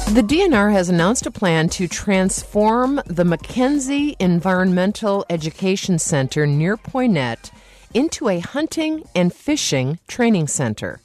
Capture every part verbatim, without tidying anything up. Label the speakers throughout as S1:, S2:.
S1: The D N R has announced a plan to transform the Mackenzie Environmental Education Center near Poynette into a hunting and fishing training center.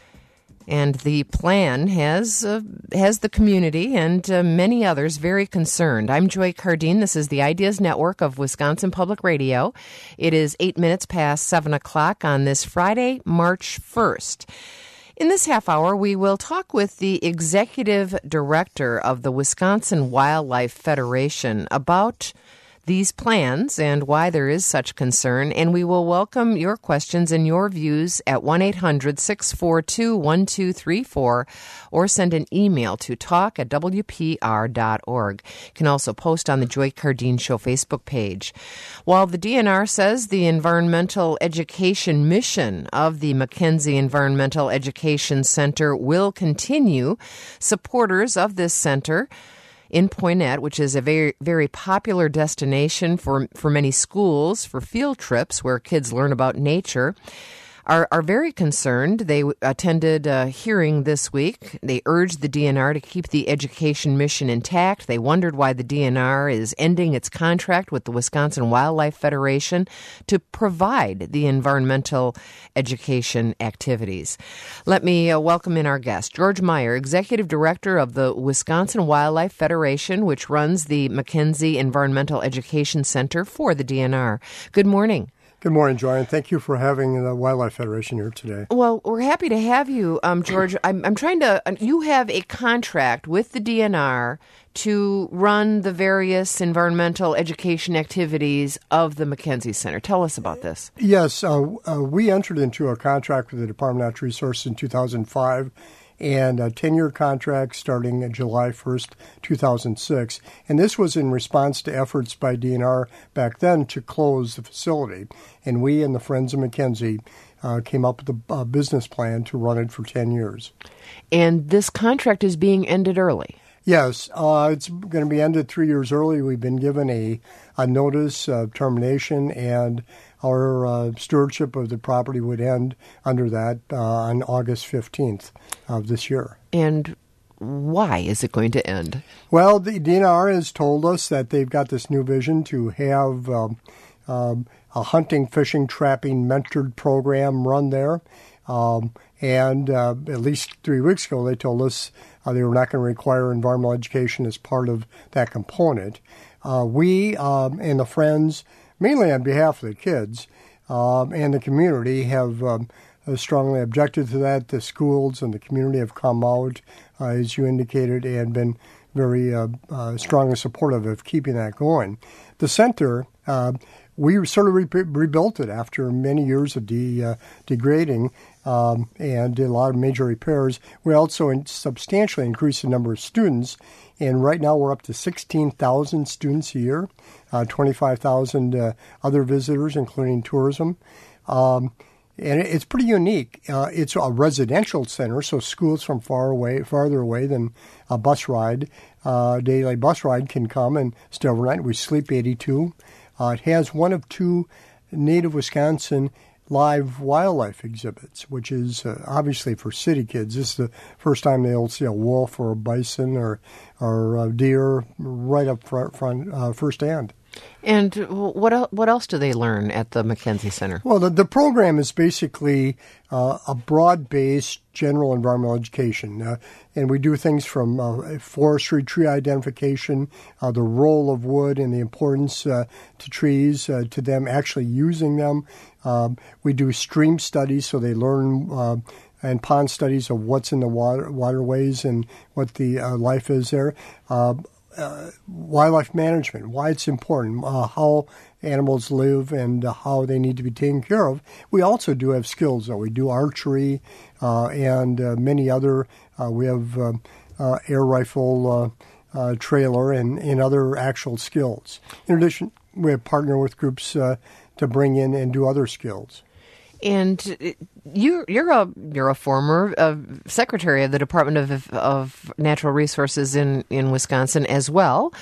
S1: And the plan has uh, has the community and uh, many others very concerned. I'm Joy Cardine. This is the Ideas Network of Wisconsin Public Radio. It is eight minutes past seven o'clock on this Friday, March first. In this half hour, we will talk with the executive director of the Wisconsin Wildlife Federation about these plans and why there is such concern, and we will welcome your questions and your views at one eight hundred six four two one two three four or send an email to talk at w p r dot org. You can also post on the Joy Cardine Show Facebook page. While the D N R says the environmental education mission of the Mackenzie Environmental Education Center will continue, supporters of this center in Poynette, which is a very, very popular destination for, for many schools, for field trips where kids learn about nature, are, are very concerned. They attended a hearing this week. They urged the D N R to keep the education mission intact. They wondered why the D N R is ending its contract with the Wisconsin Wildlife Federation to provide the environmental education activities. Let me uh, welcome in our guest, George Meyer, Executive Director of the Wisconsin Wildlife Federation, which runs the Mackenzie Environmental Education Center for the D N R. Good morning.
S2: Good morning, Joy, and thank you for having the Wildlife Federation here today.
S1: Well, we're happy to have you, um, George. I'm, I'm trying to, you have a contract with the D N R to run the various environmental education activities of the Mackenzie Center. Tell us about this.
S2: Yes, uh, uh, we entered into a contract with the Department of Natural Resources in two thousand five, and a ten-year contract starting July first, two thousand six. And this was in response to efforts by D N R back then to close the facility. And we and the Friends of Mackenzie uh, came up with a, a business plan to run it for ten years.
S1: And this contract is being ended early.
S2: Yes, uh, it's going to be ended three years early. We've been given a, a notice of termination, and our uh, stewardship of the property would end under that uh, on August fifteenth of this year.
S1: And why is it going to end?
S2: Well, the D N R has told us that they've got this new vision to have um, um, a hunting, fishing, trapping mentored program run there. Um, and uh, at least three weeks ago, they told us uh, they were not going to require environmental education as part of that component. Uh, we um, and the Friends, mainly on behalf of the kids um, and the community, have um, strongly objected to that. The schools and the community have come out, uh, as you indicated, and been very uh, uh, strongly supportive of keeping that going. The center, uh, we sort of re- rebuilt it after many years of de- uh, degrading um, and did a lot of major repairs. We also in- substantially increased the number of students, and right now we're up to sixteen thousand students a year, uh, twenty-five thousand uh, other visitors, including tourism. Um, and it, it's pretty unique. Uh, it's a residential center, so schools from far away, farther away than a bus ride, uh, daily bus ride can come and stay overnight. We sleep eighty-two. Uh, it has one of two native Wisconsin live wildlife exhibits, which is uh, obviously for city kids. This is the first time they'll see a wolf or a bison or or a deer right up front, front uh, firsthand.
S1: And what el- what else do they learn at the Mackenzie Center?
S2: Well, the, the program is basically uh, a broad-based general environmental education. Uh, and we do things from uh, forestry, tree identification, uh, the role of wood and the importance uh, to trees, uh, to them actually using them. Um, we do stream studies, so they learn uh, and pond studies of what's in the water waterways and what the uh, life is there. Uh, Uh, wildlife management, why it's important, uh, how animals live and uh, how they need to be taken care of. We also do have skills, though. We do archery uh, and uh, many other. Uh, we have uh, uh, air rifle uh, uh, trailer and, and other actual skills. In addition, we have partner with groups uh, to bring in and do other skills.
S1: And you, you're a you're a former uh, secretary of the Department of of Natural Resources in, in Wisconsin as well.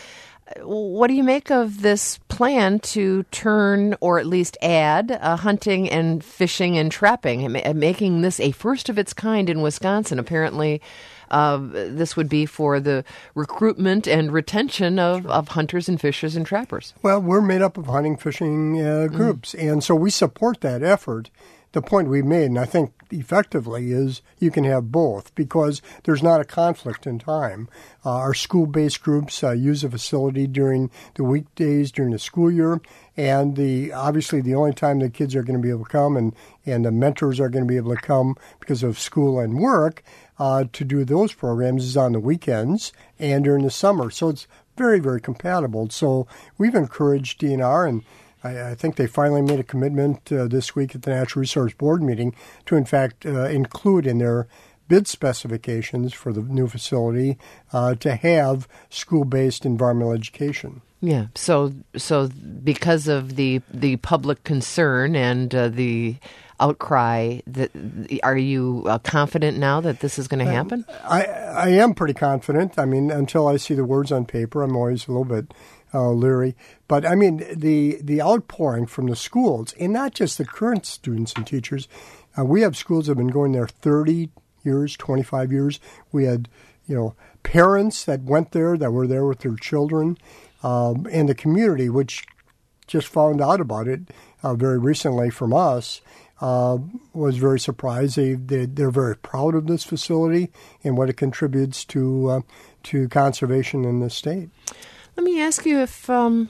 S1: what do you make of this plan to turn, or at least add, uh, hunting and fishing and trapping, making this a first of its kind in Wisconsin? Apparently, uh, this would be for the recruitment and retention of, of hunters and fishers and trappers.
S2: Well, we're made up of hunting, fishing uh, groups, mm. and so we support that effort. The point we made, and I think effectively, is you can have both because there's not a conflict in time. Uh, our school-based groups uh, use the facility during the weekdays, during the school year, and the obviously the only time the kids are going to be able to come and, and the mentors are going to be able to come because of school and work uh, to do those programs is on the weekends and during the summer. So it's very, very compatible. So we've encouraged D N R, and I, I think they finally made a commitment uh, this week at the Natural Resource Board meeting to, in fact, uh, include in their bid specifications for the new facility uh, to have school-based environmental education.
S1: Yeah. So, so because of the the public concern and uh, the outcry, that are you uh, confident now that this is going to happen?
S2: I I am pretty confident. I mean, until I see the words on paper, I'm always a little bit Uh, leery. But, I mean, the the outpouring from the schools, and not just the current students and teachers. Uh, we have schools that have been going there thirty years, twenty-five years. We had, you know, parents that went there, that were there with their children, um, and the community, which just found out about it uh, very recently from us, uh, was very surprised. They, they, they're very proud of this facility and what it contributes to uh, to conservation in the state.
S1: Let me ask you if um,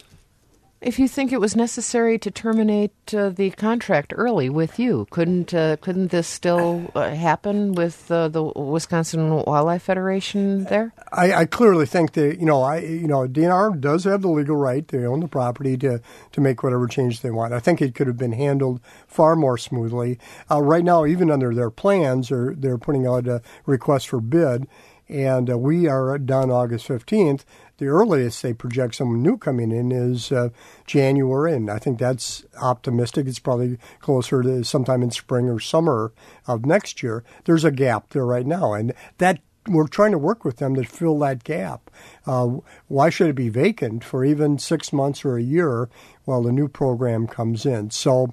S1: if you think it was necessary to terminate uh, the contract early with you. Couldn't uh, couldn't this still uh, happen with uh, the Wisconsin Wildlife Federation there?
S2: I, I clearly think that you know I you know D N R does have the legal right. They own the property to to make whatever changes they want. I think it could have been handled far more smoothly. Uh, right now, even under their plans, they're they're putting out a request for bid, and uh, we are done August fifteenth. The earliest they project someone new coming in is uh, January, and I think that's optimistic. It's probably closer to sometime in spring or summer of next year. There's a gap there right now, and that we're trying to work with them to fill that gap. Uh, why should it be vacant for even six months or a year while the new program comes in? So,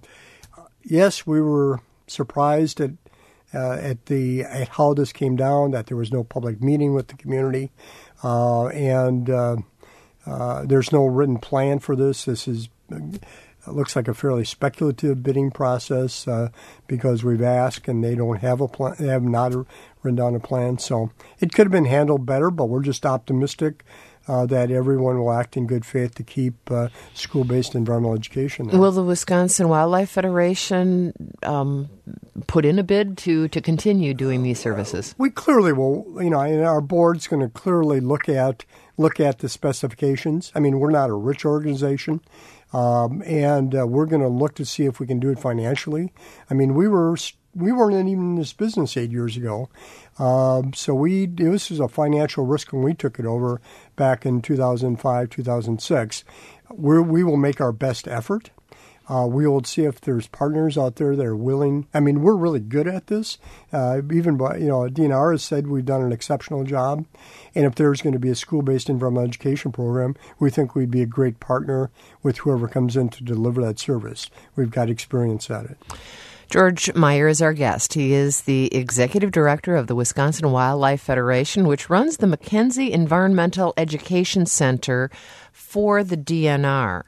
S2: yes, we were surprised at uh, at the at how this came down, that there was no public meeting with the community. Uh, and uh, uh, there's no written plan for this. This is uh, looks like a fairly speculative bidding process uh, because we've asked and they don't have a plan. They have not written down a plan. So it could have been handled better, but we're just optimistic uh, that everyone will act in good faith to keep uh, school-based environmental education there.
S1: Will the Wisconsin Wildlife Federation um, put in a bid to, to continue doing these services?
S2: We clearly will. You know, and our board's going to clearly look at look at the specifications. I mean, we're not a rich organization, um, and uh, we're going to look to see if we can do it financially. I mean, we were we weren't even in this business eight years ago, um, so we this was a financial risk when we took it over back in two thousand five, two thousand six. We're, we will make our best effort. Uh, we will see if there's partners out there that are willing. I mean, we're really good at this. Uh, even, by, you know, D N R has said we've done an exceptional job. And if there's going to be a school-based environmental education program, we think we'd be a great partner with whoever comes in to deliver that service. We've got experience at it.
S1: George Meyer is our guest. He is the executive director of the Wisconsin Wildlife Federation, which runs the McKenzie Environmental Education Center for the D N R.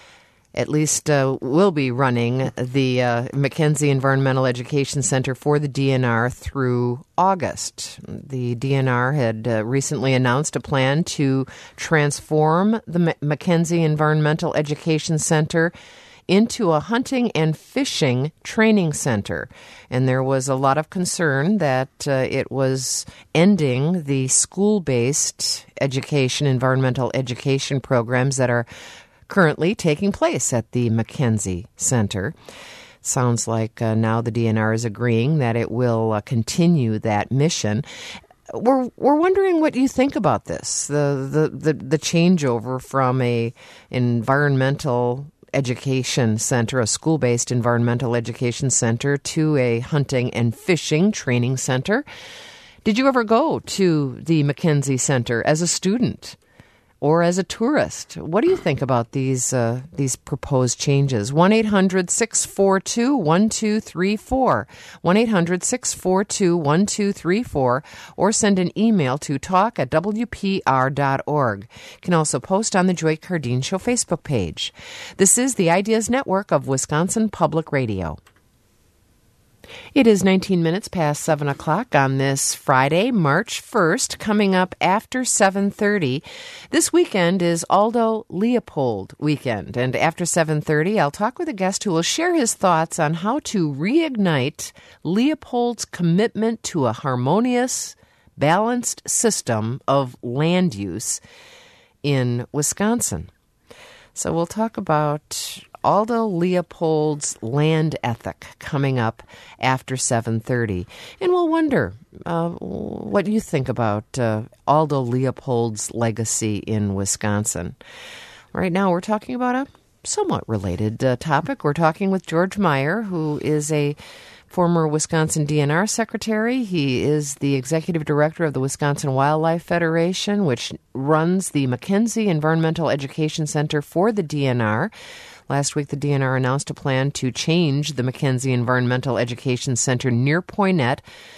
S1: At least uh, will be running the uh, McKenzie Environmental Education Center for the D N R through August. The D N R had uh, recently announced a plan to transform the M- McKenzie Environmental Education Center into a hunting and fishing training center. And there was a lot of concern that uh, it was ending the school-based education, environmental education programs that are currently taking place at the McKenzie Center. Sounds like uh, now the D N R is agreeing that it will uh, continue that mission. We're we're wondering what you think about this, the the the, the changeover from a environmental education center, a school-based environmental education center, to a hunting and fishing training center. Did you ever go to the McKenzie Center as a student? or as a tourist. What do you think about these uh, these proposed changes? one eight hundred six four two one two three four. one eight hundred six four two one two three four, or send an email to talk at w p r dot org. You can also post on the Joy Cardine Show Facebook page. This is the Ideas Network of Wisconsin Public Radio. It is nineteen minutes past seven o'clock on this Friday, March first. Coming up after seven thirty, this weekend is Aldo Leopold weekend. And after seven thirty, I'll talk with a guest who will share his thoughts on how to reignite Leopold's commitment to a harmonious, balanced system of land use in Wisconsin. So we'll talk about Aldo Leopold's land ethic coming up after seven thirty. And we'll wonder uh, what you think about uh, Aldo Leopold's legacy in Wisconsin. Right now we're talking about a somewhat related uh, topic. We're talking with George Meyer, who is a former Wisconsin D N R secretary. He is the executive director of the Wisconsin Wildlife Federation, which runs the Mackenzie Environmental Education Center for the D N R. Last week, the D N R announced a plan to change the Mackenzie Environmental Education Center near Poynette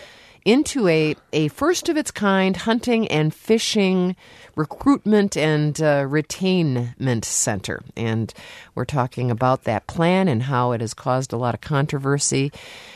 S1: into a, a first-of-its-kind hunting and fishing recruitment and uh, retainment center. And we're talking about that plan and how it has caused a lot of controversy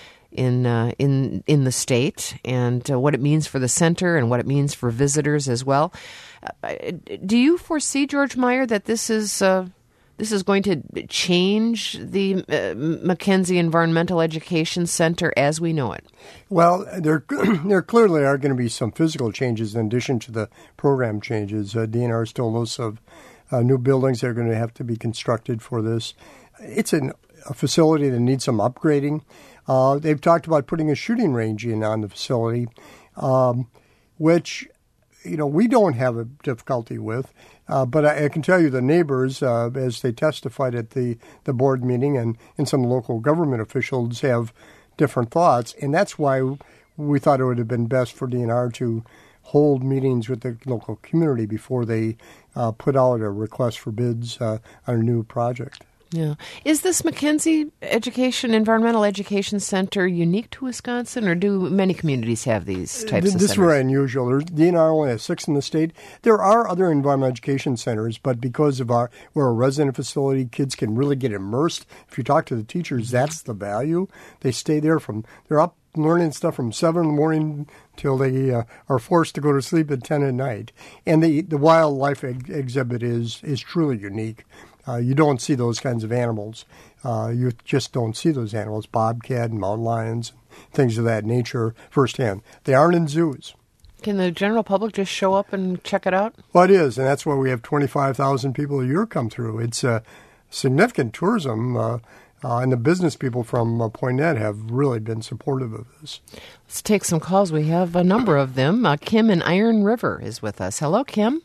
S1: in uh, in in the state, and uh, what it means for the center and what it means for visitors as well. Uh, do you foresee, George Meyer, that this is uh, this is going to change the uh, Mackenzie Environmental Education Center as we know it?
S2: Well, there there clearly are going to be some physical changes in addition to the program changes. Uh, D N R still knows of uh, new buildings that are going to have to be constructed for this. It's an, a facility that needs some upgrading. Uh, they've talked about putting a shooting range in on the facility, um, which, you know, we don't have a difficulty with. Uh, but I, I can tell you the neighbors, uh, as they testified at the, the board meeting, and, and some local government officials have different thoughts. And that's why we thought it would have been best for D N R to hold meetings with the local community before they uh, put out a request for bids uh, on a new project.
S1: Yeah. Is this Mackenzie Education, Environmental Education Center unique to Wisconsin, or do many communities have these types
S2: this,
S1: of
S2: this
S1: centers? This is
S2: very unusual. There's, D N R only has six in the state. There are other environmental education centers, but because of our we're a resident facility, kids can really get immersed. If you talk to the teachers, that's the value. They stay there from, they're up learning stuff from seven in the morning till they uh, are forced to go to sleep at ten at night. And the, the wildlife ex- exhibit is, is truly unique. Uh, you don't see those kinds of animals. Uh, you just don't see those animals, bobcat and mountain lions, things of that nature firsthand. They aren't in zoos.
S1: Can the general public just show up and check it out?
S2: Well, it is, and that's why we have twenty-five thousand people a year come through. It's uh, significant tourism, uh, uh, and the business people from uh, Poynette have really been supportive of this.
S1: Let's take some calls. We have a number of them. Uh, Kim in Iron River is with us. Hello, Kim.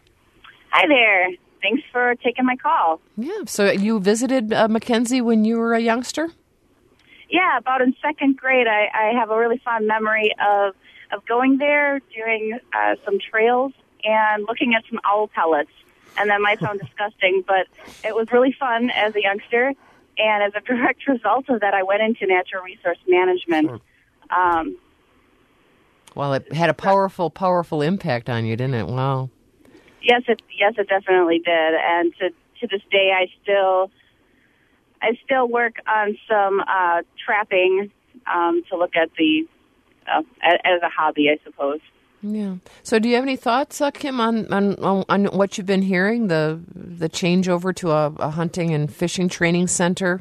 S3: Hi there. Thanks for taking my call.
S1: Yeah, so you visited uh, Mackenzie when you were a youngster?
S3: Yeah, about in second grade. I, I have a really fond memory of, of going there, doing uh, some trails, and looking at some owl pellets. And that might sound disgusting, but it was really fun as a youngster. And as a direct result of that, I went into natural resource management.
S2: Sure.
S3: Um,
S1: well, it had a powerful, powerful impact on you, didn't it? Wow.
S3: Yes, it yes it definitely did, and to to this day, I still I still work on some uh, trapping um, to look at the uh, as a hobby, I suppose.
S1: Yeah. So, do you have any thoughts, uh, Kim, on, on on what you've been hearing, the the changeover to a, a hunting and fishing training center?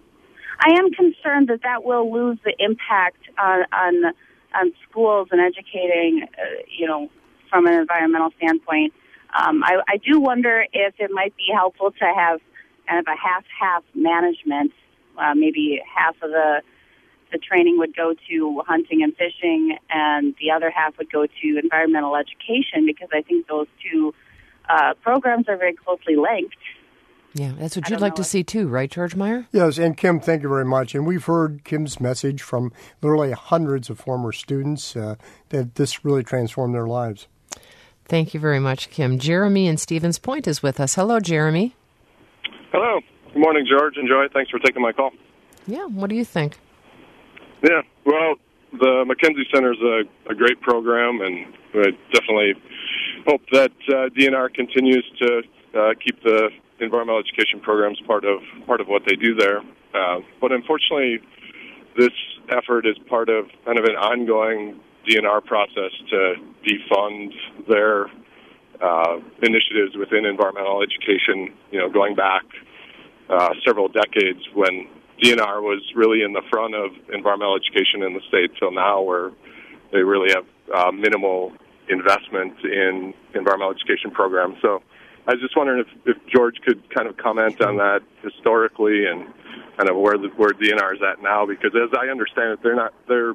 S3: I am concerned that that will lose the impact on on, on schools and educating, uh, you know, from an environmental standpoint. Um, I, I do wonder if it might be helpful to have kind of a half-half management. Uh, maybe half of the the training would go to hunting and fishing, and the other half would go to environmental education, because I think those two uh, programs are very closely linked.
S1: Yeah, that's what you'd like to see too, right, George Meyer?
S2: Yes, and Kim, thank you very much. And we've heard Kim's message from literally hundreds of former students uh, that this really transformed their lives.
S1: Thank you very much, Kim. Jeremy in Stevens Point is with us. Hello, Jeremy.
S4: Hello. Good morning, George and Joy. Thanks for taking my call.
S1: Yeah, what do you think?
S4: Yeah, well, the McKenzie Center is a, a great program, and I definitely hope that uh, D N R continues to uh, keep the environmental education programs part of part of what they do there. Uh, but unfortunately, this effort is part of kind of an ongoing D N R process to defund their uh, initiatives within environmental education, you know, going back uh, several decades when D N R was really in the front of environmental education in the state till now, where they really have uh, minimal investment in environmental education programs. So I was just wondering if, if George could kind of comment on that historically and kind of where the, where D N R is at now, because as I understand it, they're not they're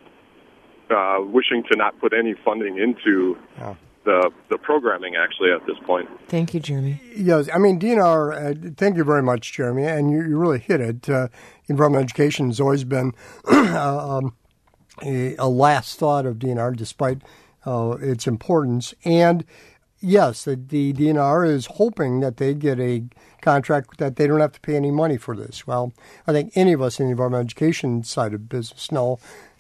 S4: uh, wishing to not put any funding into yeah. the the programming actually at this point.
S1: Thank you, Jeremy.
S2: Yes, I mean D N R. Uh, thank you very much, Jeremy, and you, you really hit it. Uh, environmental education has always been um, a, a last thought of D N R, despite uh, its importance. And yes, the, the D N R is hoping that they get a contract that they don't have to pay any money for this. Well, I think any of us in the environmental education side of business know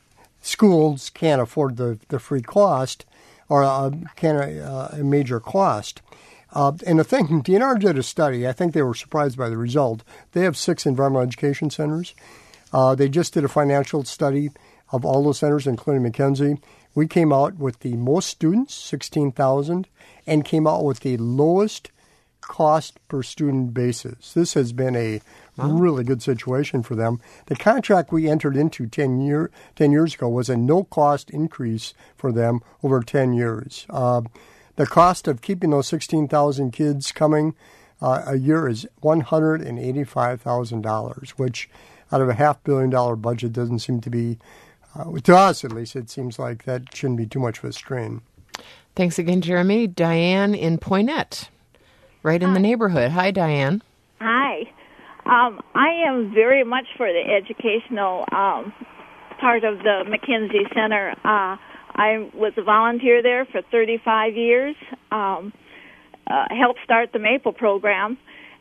S2: schools can't afford the, the free cost or uh, can uh, a major cost. Uh, and the thing, D N R did a study. I think they were surprised by the result. They have six environmental education centers. Uh, they just did a financial study of all the centers, including McKenzie. We came out with the most students, sixteen thousand, and came out with the lowest cost per student basis. This has been a wow. really good situation for them. The contract we entered into ten, year, ten years ago was a no-cost increase for them over ten years. Uh, the cost of keeping those sixteen thousand kids coming uh, a year is one hundred eighty-five thousand dollars, which out of a half billion dollar budget doesn't seem to be, uh, to us at least, it seems like that shouldn't be too much of a strain.
S1: Thanks again, Jeremy. Diane in Poynette, right in Hi. the neighborhood. Hi, Diane.
S5: Hi. Um, I am very much for the educational um, part of the McKenzie Center. Uh, I was a volunteer there for thirty-five years, um, uh, helped start the MAPLE program,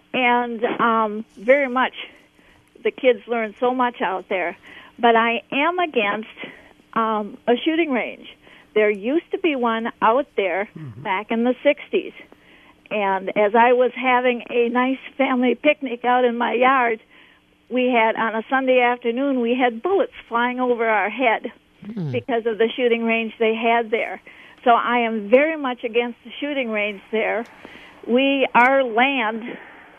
S5: and um, very much the kids learn so much out there. But I am against um, a shooting range. There used to be one out there mm-hmm. back in the sixties. And as I was having a nice family picnic out in my yard, we had, on a Sunday afternoon, we had bullets flying over our head mm. because of the shooting range they had there. So I am very much against the shooting range there. We, our land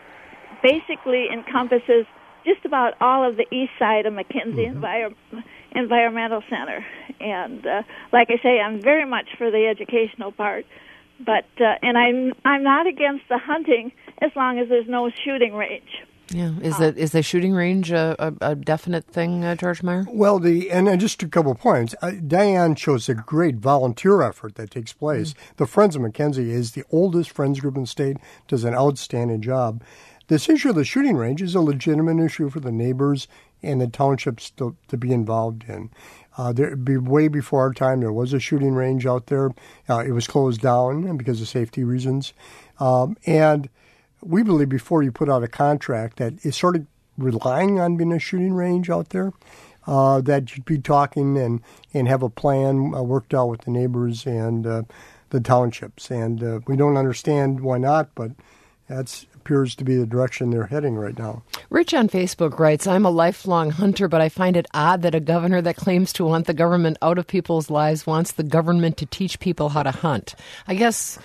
S5: basically encompasses just about all of the east side of McKenzie mm-hmm. Envir- Environmental Center. And uh, like I say, I'm very much for the educational part. But uh, and I'm I'm not against the hunting as long as there's no shooting range.
S1: Yeah, is the is the shooting range a, a, a definite thing, uh, George Meyer?
S2: Well, the and, and just a couple of points. Uh, Diane shows a great volunteer effort that takes place. Mm-hmm. The Friends of McKenzie is the oldest friends group in the state. Does an outstanding job. This issue of the shooting range is a legitimate issue for the neighbors and the townships to, to be involved in. Uh, there, be, way before our time, there was a shooting range out there. Uh, it was closed down because of safety reasons. Um, and we believe before you put out a contract that is sort of relying on being a shooting range out there, uh, that you'd be talking and, and have a plan uh, worked out with the neighbors and uh, the townships. And uh, we don't understand why not, but that's appears to be the direction they're heading right now.
S1: Rich on Facebook writes, I'm a lifelong hunter, but I find it odd that a governor that claims to want the government out of people's lives wants the government to teach people how to hunt. I guess,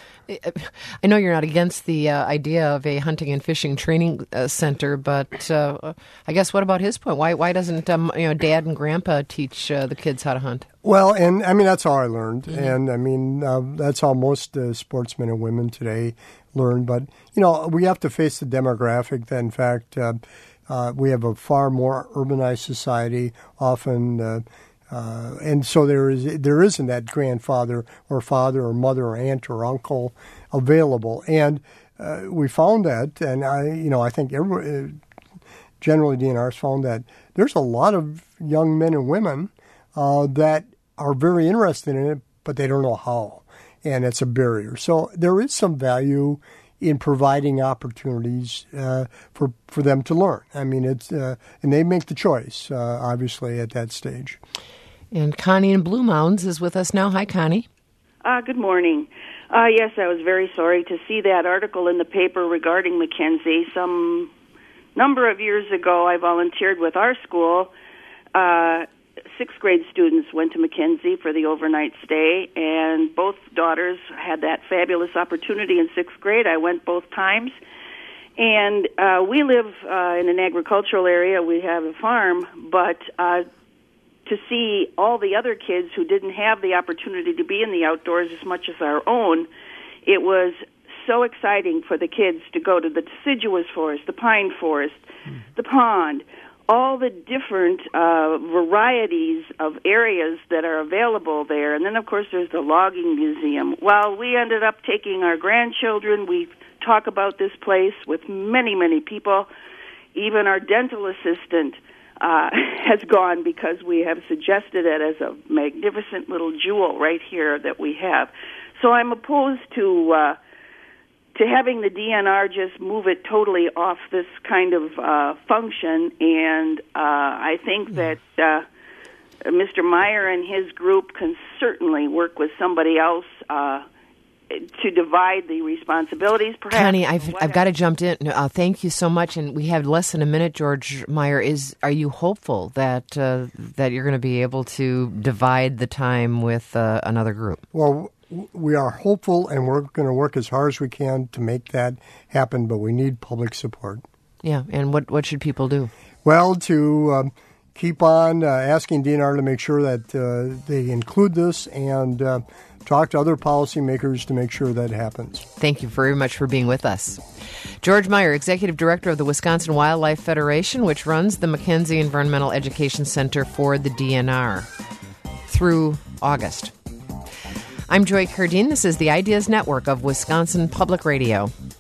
S1: I know you're not against the uh, idea of a hunting and fishing training uh, center, but uh, I guess what about his point? Why why doesn't um, you know Dad and Grandpa teach uh, the kids how to hunt?
S2: Well, and I mean, that's how I learned. Mm-hmm. And I mean, uh, that's how most uh, sportsmen and women today learn. But, you know, we have to face the demographic that, in fact, uh, uh, we have a far more urbanized society often. Uh, uh, and so there is, there isn't that grandfather or father or mother or aunt or uncle available. And uh, we found that, and I, you know, I think every, generally D N R's found that there's a lot of young men and women uh, that are very interested in it, but they don't know how. and it's a barrier. So there is some value in providing opportunities uh, for for them to learn. I mean, it's uh, and they make the choice, uh, obviously, at that stage.
S1: And Connie in Blue Mounds is with us now. Hi, Connie.
S6: Uh, good morning. Uh, yes, I was very sorry to see that article in the paper regarding Mackenzie. Some number of years ago, I volunteered with our school. Uh, sixth grade students went to Mackenzie for the overnight stay, and both daughters had that fabulous opportunity in sixth grade. I went both times. And uh, we live uh, in an agricultural area. We have a farm, but uh, to see all the other kids who didn't have the opportunity to be in the outdoors as much as our own, it was so exciting for the kids to go to the deciduous forest, the pine forest, mm. the pond, all the different uh, varieties of areas that are available there. And then, of course, there's the logging museum. Well, we ended up taking our grandchildren. We talk about this place with many, many people. Even our dental assistant Uh, has gone because we have suggested it as a magnificent little jewel right here that we have. So I'm opposed to uh, to having the D N R just move it totally off this kind of uh, function, and uh, I think that uh, Mister Meyer and his group can certainly work with somebody else uh to divide the responsibilities, perhaps.
S1: Connie, I've I've got to jump in. Uh, thank you so much, and we have less than a minute. George Meyer, is are you hopeful that uh, that you're going to be able to divide the time with uh, another group?
S2: Well, we are hopeful, and we're going to work as hard as we can to make that happen. But we need public support.
S1: Yeah, and what what should people do?
S2: Well, to um, keep on uh, asking D N R to make sure that uh, they include this and. Uh, Talk to other policymakers to make sure that happens.
S1: Thank you very much for being with us. George Meyer, Executive Director of the Wisconsin Wildlife Federation, which runs the Mackenzie Environmental Education Center for the D N R through August. I'm Joy Cardine. This is the Ideas Network of Wisconsin Public Radio.